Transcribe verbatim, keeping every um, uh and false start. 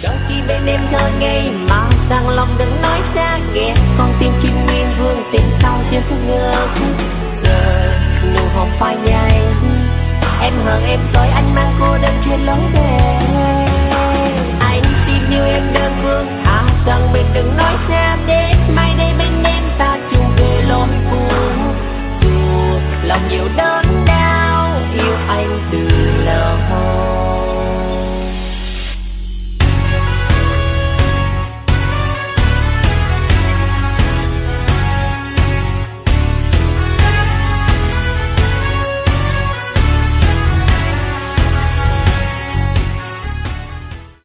Đôi khi bên em thơ ngây mà sang lòng đừng nói xa nghe, con tim chim nghiêng vương tình sau chưa cứ ngơ ngờ nụ hồng phai nhai. Em hờn em rồi anh mang cô đơn trên lối về. Anh xin yêu em đơn phương, thà rằng mình đừng nói xa đến mai.